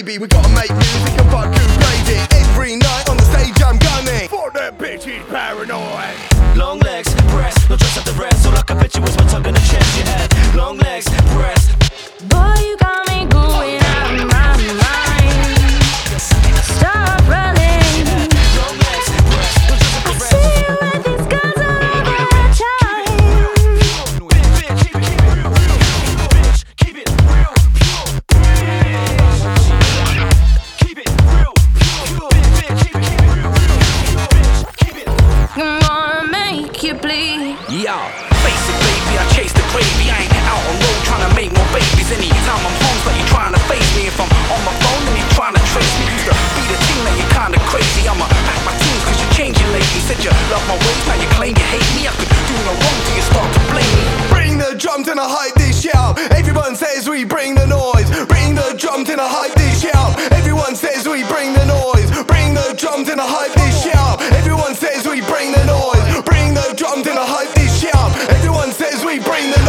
baby. We gotta make music and fucking blaze it. Every night on the stage I'm gunning. For that bitch, he's paranoid. Long legs, breasts, no trust at the rest. So like I bet you was my tongue in the chest. You had long legs, breasts. Boy, you got me going out of my mind. Stop running. Long legs, breasts, no trust at the rest. See you with these guys all over my time. Bitch, keep it real, bitch, keep it real, keep it real, bitch, keep it real, bitch, keep it. I'm gonna make you bleed. Yo, face it, baby, I chase the gravy. I ain't out on road trying to make more babies. Anytime I'm home, it's like you're trying to face me. If I'm on my phone, then you're trying to trace me. Used to be the team, now you're kinda crazy. I'ma pack my teams cause you're changing lately. Said you love my ways, now you claim you hate me. I could do no wrong till you start to blame me. Bring the drums and I hype this shout. Everyone says we bring the noise. Bring the drums and I hype this shout. Everyone says we bring the noise. Bring the drums and I hype this shout. Everyone says we bring the noise. Bring the drums and I hype this shout. Everyone says we bring the noise.